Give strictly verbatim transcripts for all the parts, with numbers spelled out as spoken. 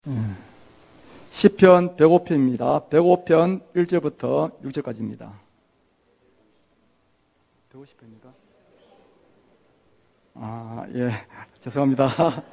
음. 시편 백오 편입니다. 백오 편 일 절부터 육 절까지입니다. 백오십 편입니까? 아, 예. 죄송합니다.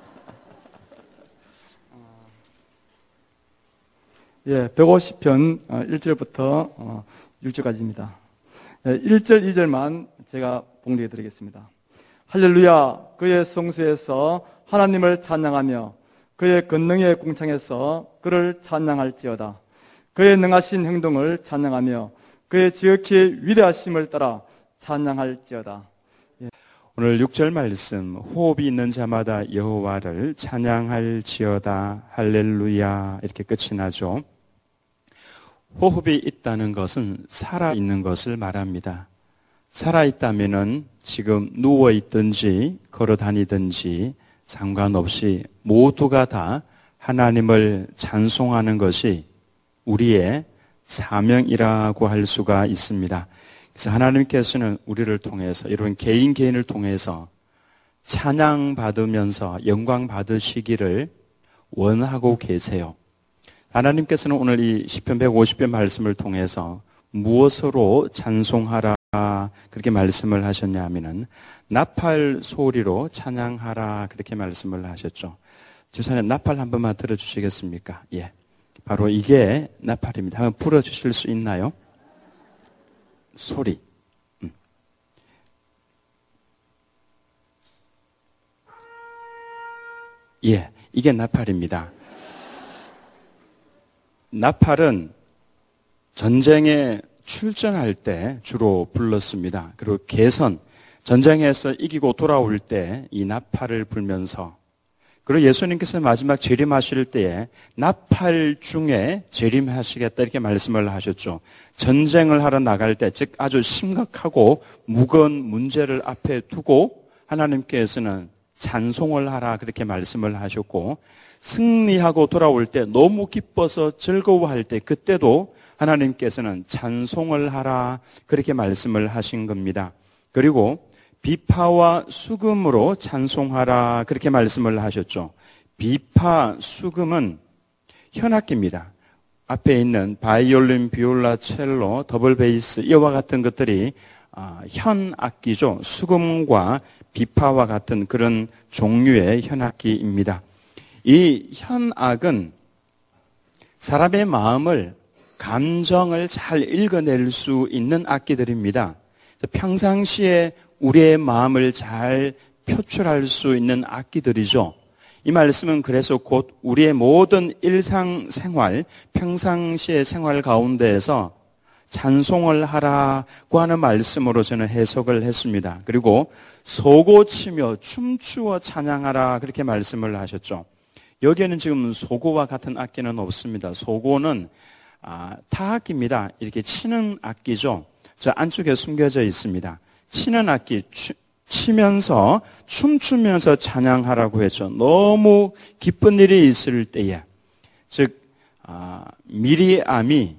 예, 백오십 편 일 절부터 육 절까지입니다. 일 절, 이 절만 제가 봉독해 드리겠습니다. 할렐루야, 그의 성소에서 하나님을 찬양하며 그의 권능의 궁창에서 그를 찬양할지어다. 그의 능하신 행동을 찬양하며 그의 지극히 위대하심을 따라 찬양할지어다. 예. 오늘 육 절 말씀, 호흡이 있는 자마다 여호와를 찬양할지어다. 할렐루야, 이렇게 끝이 나죠. 호흡이 있다는 것은 살아있는 것을 말합니다. 살아있다면은 지금 누워있든지 걸어다니든지 상관없이 모두가 다 하나님을 찬송하는 것이 우리의 사명이라고 할 수가 있습니다. 그래서 하나님께서는 우리를 통해서, 이런 개인 개인을 통해서 찬양받으면서 영광 받으시기를 원하고 계세요. 하나님께서는 오늘 이 시편 백오십 편 말씀을 통해서 무엇으로 찬송하라 그렇게 말씀을 하셨냐면은 나팔 소리로 찬양하라 그렇게 말씀을 하셨죠. 주사님 나팔 한 번만 들어주시겠습니까? 예, 바로 이게 나팔입니다. 한번 불어주실 수 있나요? 소리. 음. 예, 이게 나팔입니다. 나팔은 전쟁에 출전할 때 주로 불렀습니다. 그리고 개선, 전쟁에서 이기고 돌아올 때 이 나팔을 불면서, 그리고 예수님께서 마지막 재림하실 때에 나팔 중에 재림하시겠다 이렇게 말씀을 하셨죠. 전쟁을 하러 나갈 때, 즉 아주 심각하고 무거운 문제를 앞에 두고 하나님께서는 찬송을 하라 그렇게 말씀을 하셨고, 승리하고 돌아올 때 너무 기뻐서 즐거워할 때 그때도 하나님께서는 찬송을 하라 그렇게 말씀을 하신 겁니다. 그리고 비파와 수금으로 찬송하라 그렇게 말씀을 하셨죠. 비파, 수금은 현악기입니다. 앞에 있는 바이올린, 비올라, 첼로, 더블 베이스 이와 같은 것들이 현악기죠. 수금과 비파와 같은 그런 종류의 현악기입니다. 이 현악은 사람의 마음을, 감정을 잘 읽어낼 수 있는 악기들입니다. 평상시에 우리의 마음을 잘 표출할 수 있는 악기들이죠. 이 말씀은 그래서 곧 우리의 모든 일상생활, 평상시의 생활 가운데에서 찬송을 하라고 하는 말씀으로 저는 해석을 했습니다. 그리고 소고치며 춤추어 찬양하라 그렇게 말씀을 하셨죠. 여기에는 지금 소고와 같은 악기는 없습니다. 소고는 아, 타악기입니다. 이렇게 치는 악기죠. 저 안쪽에 숨겨져 있습니다. 치는 악기, 추, 치면서 춤추면서 찬양하라고 했죠. 너무 기쁜 일이 있을 때에, 즉 아, 미리암이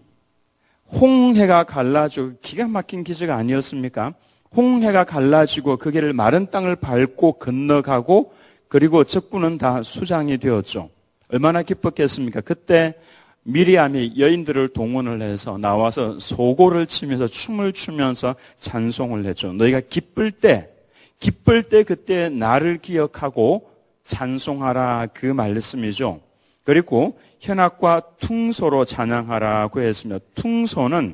홍해가 갈라지고, 기가 막힌 기적 아니었습니까? 홍해가 갈라지고 그 길을 마른 땅을 밟고 건너가고 그리고 적군은 다 수장이 되었죠. 얼마나 기뻤겠습니까? 그때 미리암이 여인들을 동원을 해서 나와서 소고를 치면서 춤을 추면서 찬송을 했죠. 너희가 기쁠 때, 기쁠 때 그때 나를 기억하고 찬송하라 그 말씀이죠. 그리고 현악과 퉁소로 찬양하라고 했으며, 퉁소는,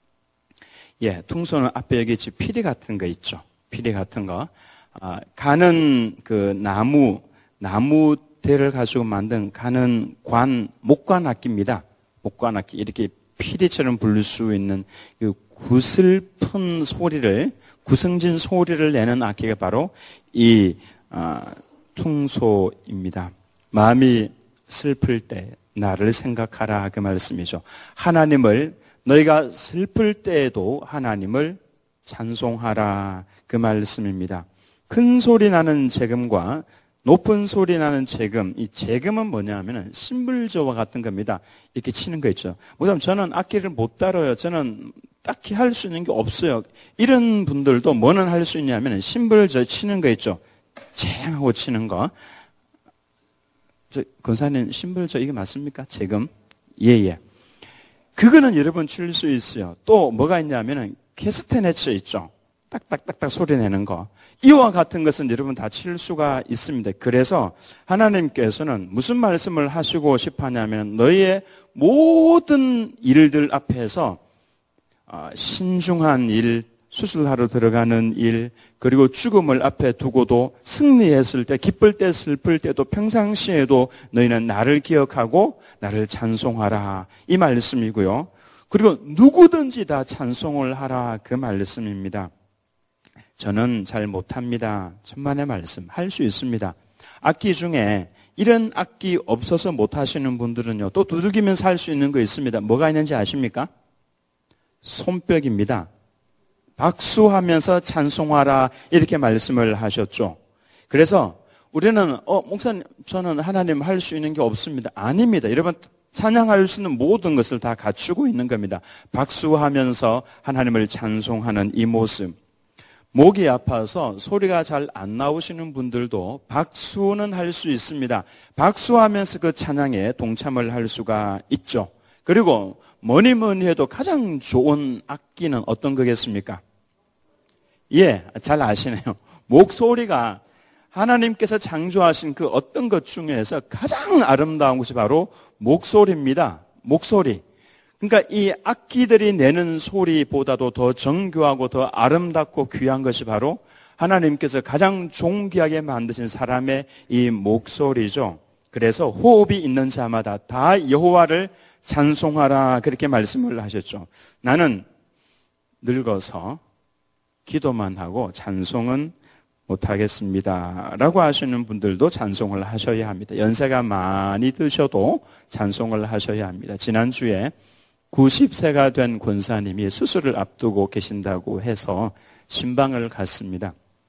예, 퉁소는 앞에 여기 피리 같은 거 있죠. 피리 같은 거. 아, 가는 그 나무, 나무 대를 가지고 만든 가는 관, 목관 악기입니다. 목관 악기. 이렇게 피리처럼 부를 수 있는 그 구슬픈 소리를, 구성진 소리를 내는 악기가 바로 이, 아, 퉁소입니다. 마음이 슬플 때 나를 생각하라 그 말씀이죠. 하나님을, 너희가 슬플 때에도 하나님을 찬송하라 그 말씀입니다. 큰 소리 나는 재금과 높은 소리 나는 재금, 이 재금은 뭐냐 하면은 심불저와 같은 겁니다. 이렇게 치는 거 있죠. 뭐냐면 저는 악기를 못 다뤄요. 저는 딱히 할 수 있는 게 없어요. 이런 분들도 뭐는 할 수 있냐면 심불저 치는 거 있죠. 쟁하고 치는 거. 저, 권사님, 심벌 저 이게 맞습니까? 재금? 예, 예. 그거는 여러분 칠 수 있어요. 또 뭐가 있냐면은 캐스테네츠 있죠. 딱딱딱딱 소리 내는 거. 이와 같은 것은 여러분 다 칠 수가 있습니다. 그래서 하나님께서는 무슨 말씀을 하시고 싶어 하냐면 너희의 모든 일들 앞에서 신중한 일, 수술하러 들어가는 일, 그리고 죽음을 앞에 두고도 승리했을 때, 기쁠 때, 슬플 때도 평상시에도 너희는 나를 기억하고 나를 찬송하라. 이 말씀이고요. 그리고 누구든지 다 찬송을 하라. 그 말씀입니다. 저는 잘 못합니다. 천만의 말씀. 할 수 있습니다. 악기 중에 이런 악기 없어서 못하시는 분들은요, 또 두들기면서 할 수 있는 거 있습니다. 뭐가 있는지 아십니까? 손뼉입니다. 박수하면서 찬송하라 이렇게 말씀을 하셨죠. 그래서 우리는 어 목사님 저는 하나님 할 수 있는 게 없습니다. 아닙니다. 여러분 찬양할 수 있는 모든 것을 다 갖추고 있는 겁니다. 박수하면서 하나님을 찬송하는 이 모습. 목이 아파서 소리가 잘 안 나오시는 분들도 박수는 할 수 있습니다. 박수하면서 그 찬양에 동참을 할 수가 있죠. 그리고 뭐니 뭐니 해도 가장 좋은 악기는 어떤 거겠습니까? 예, 잘 아시네요. 목소리가 하나님께서 창조하신 그 어떤 것 중에서 가장 아름다운 것이 바로 목소리입니다. 목소리. 그러니까 이 악기들이 내는 소리보다도 더 정교하고 더 아름답고 귀한 것이 바로 하나님께서 가장 존귀하게 만드신 사람의 이 목소리죠. 그래서 호흡이 있는 자마다 다 여호와를 찬송하라 그렇게 말씀을 하셨죠. 나는 늙어서 기도만 하고 찬송은 못하겠습니다 라고 하시는 분들도 찬송을 하셔야 합니다. 연세가 많이 드셔도 찬송을 하셔야 합니다. 지난주에 구십 세가 된 권사님이 수술을 앞두고 계신다고 해서 신방을 갔습니다.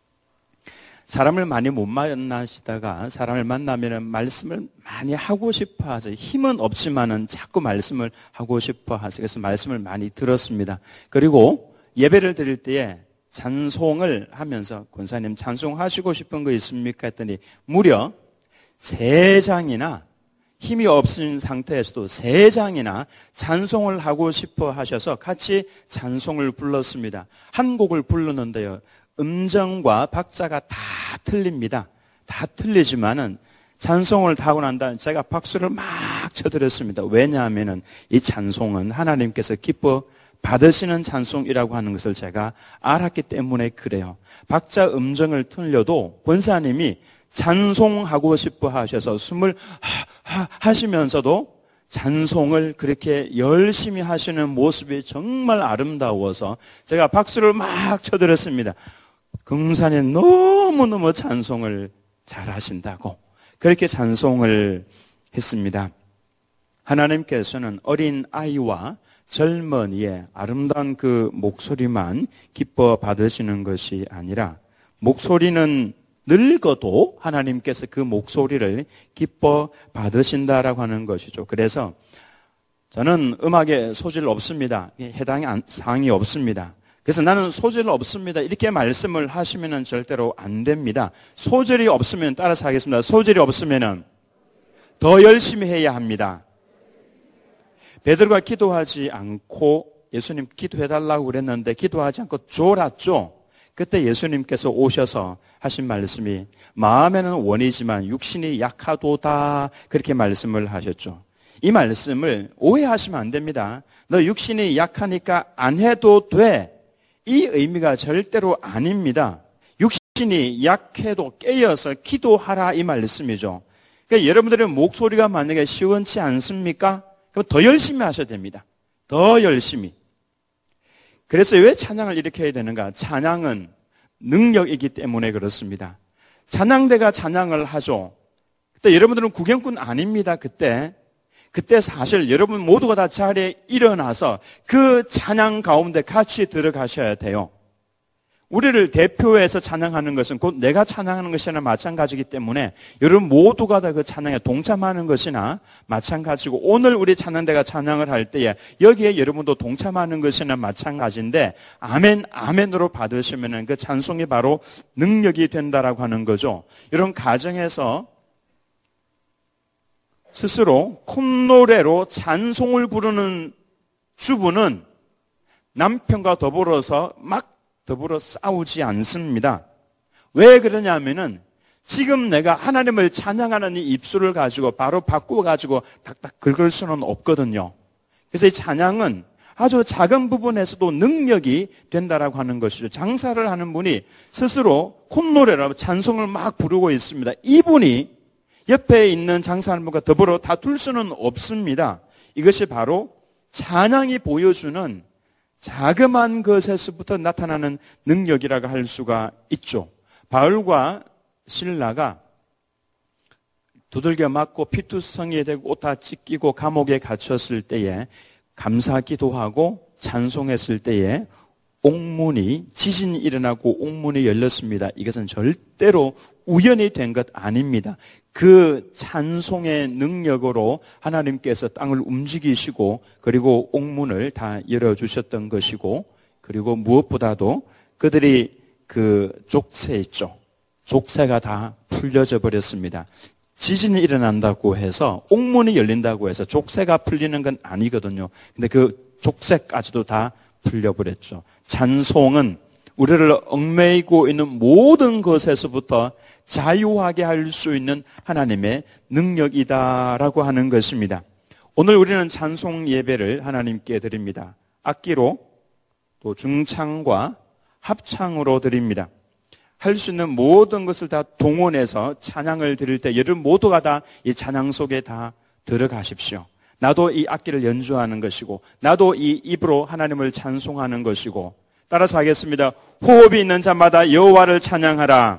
사람을 많이 못 만나시다가 사람을 만나면 말씀을 많이 하고 싶어 하세요. 힘은 없지만은 자꾸 말씀을 하고 싶어 하세요. 그래서 말씀을 많이 들었습니다. 그리고 예배를 드릴 때에 찬송을 하면서 권사님 찬송하시고 싶은 거 있습니까? 했더니 무려 세 장이나 힘이 없은 상태에서도 세 장이나 찬송을 하고 싶어 하셔서 같이 찬송을 불렀습니다. 한 곡을 부르는데요. 음정과 박자가 다 틀립니다. 다 틀리지만은 찬송을 하고 난 다음에 제가 박수를 막 쳐드렸습니다. 왜냐하면은 이 찬송은 하나님께서 기뻐 받으시는 찬송이라고 하는 것을 제가 알았기 때문에 그래요. 박자 음정을 틀려도 권사님이 찬송하고 싶어 하셔서 숨을 하, 하, 하시면서도 찬송을 그렇게 열심히 하시는 모습이 정말 아름다워서 제가 박수를 막 쳐드렸습니다. 권사님 너무너무 찬송을 잘하신다고 그렇게 찬송을 했습니다. 하나님께서는 어린 아이와 젊은이의 아름다운 그 목소리만 기뻐 받으시는 것이 아니라 목소리는 늙어도 하나님께서 그 목소리를 기뻐 받으신다라고 하는 것이죠. 그래서 저는 음악에 소질 없습니다. 해당 사항이 없습니다. 그래서 나는 소질 없습니다. 이렇게 말씀을 하시면 절대로 안 됩니다. 소질이 없으면 따라서 하겠습니다. 소질이 없으면 더 열심히 해야 합니다. 베드로가 기도하지 않고 예수님 기도해달라고 그랬는데 기도하지 않고 졸았죠. 그때 예수님께서 오셔서 하신 말씀이 마음에는 원이지만 육신이 약하도다 그렇게 말씀을 하셨죠. 이 말씀을 오해하시면 안 됩니다. 너 육신이 약하니까 안 해도 돼. 이 의미가 절대로 아닙니다. 육신이 약해도 깨어서 기도하라 이 말씀이죠. 그러니까 여러분들의 목소리가 만약에 시원치 않습니까? 그럼 더 열심히 하셔야 됩니다. 더 열심히. 그래서 왜 찬양을 이렇게 해야 되는가? 찬양은 능력이기 때문에 그렇습니다. 찬양대가 찬양을 하죠. 그때 여러분들은 구경꾼 아닙니다. 그때. 그때 사실 여러분 모두가 다 자리에 일어나서 그 찬양 가운데 같이 들어가셔야 돼요. 우리를 대표해서 찬양하는 것은 곧 내가 찬양하는 것이나 마찬가지이기 때문에 여러분 모두가 다 그 찬양에 동참하는 것이나 마찬가지고 오늘 우리 찬양대가 찬양을 할 때에 여기에 여러분도 동참하는 것이나 마찬가지인데 아멘, 아멘으로 받으시면 그 찬송이 바로 능력이 된다라고 하는 거죠. 이런 가정에서 스스로 콧노래로 찬송을 부르는 주부는 남편과 더불어서 막 더불어 싸우지 않습니다. 왜 그러냐면은 지금 내가 하나님을 찬양하는 이 입술을 가지고 바로 바꾸어 가지고 닥닥 긁을 수는 없거든요. 그래서 이 찬양은 아주 작은 부분에서도 능력이 된다라고 하는 것이죠. 장사를 하는 분이 스스로 콧노래로 찬송을 막 부르고 있습니다. 이분이 옆에 있는 장사하는 분과 더불어 다툴 수는 없습니다. 이것이 바로 찬양이 보여주는 자그마한 것에서부터 나타나는 능력이라고 할 수가 있죠. 바울과 실라가 두들겨 맞고 피투성이에 대고 옷 다 찢기고 감옥에 갇혔을 때에 감사 기도하고 찬송했을 때에 옥문이 지진이 일어나고 옥문이 열렸습니다. 이것은 절대로 우연히 된 것 아닙니다. 그 찬송의 능력으로 하나님께서 땅을 움직이시고 그리고 옥문을 다 열어주셨던 것이고, 그리고 무엇보다도 그들이 그 족쇄 있죠. 족쇄가 다 풀려져 버렸습니다. 지진이 일어난다고 해서 옥문이 열린다고 해서 족쇄가 풀리는 건 아니거든요. 근데 그 족쇄까지도 다 풀려버렸죠. 찬송은 우리를 얽매이고 있는 모든 것에서부터 자유하게 할 수 있는 하나님의 능력이다라고 하는 것입니다. 오늘 우리는 찬송 예배를 하나님께 드립니다. 악기로 또 중창과 합창으로 드립니다. 할 수 있는 모든 것을 다 동원해서 찬양을 드릴 때 여러분 모두가 다 이 찬양 속에 다 들어가십시오. 나도 이 악기를 연주하는 것이고 나도 이 입으로 하나님을 찬송하는 것이고, 따라서 하겠습니다. 호흡이 있는 자마다 여호와를 찬양하라.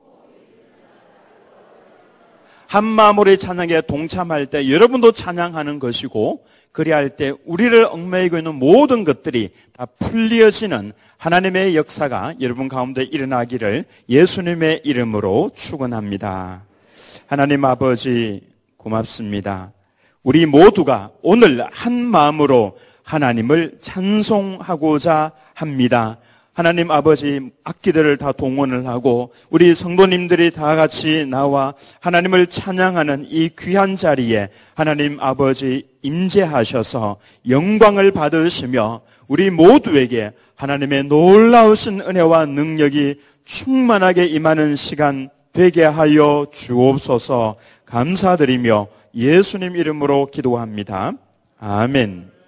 한 마음으로 찬양에 동참할 때 여러분도 찬양하는 것이고, 그리할 때 우리를 얽매이고 있는 모든 것들이 다 풀려지는 하나님의 역사가 여러분 가운데 일어나기를 예수님의 이름으로 축원합니다. 하나님 아버지 고맙습니다. 우리 모두가 오늘 한 마음으로 하나님을 찬송하고자 합니다. 하나님 아버지, 악기들을 다 동원을 하고 우리 성도님들이 다 같이 나와 하나님을 찬양하는 이 귀한 자리에 하나님 아버지 임재하셔서 영광을 받으시며 우리 모두에게 하나님의 놀라우신 은혜와 능력이 충만하게 임하는 시간 되게 하여 주옵소서. 감사드리며 예수님 이름으로 기도합니다. 아멘.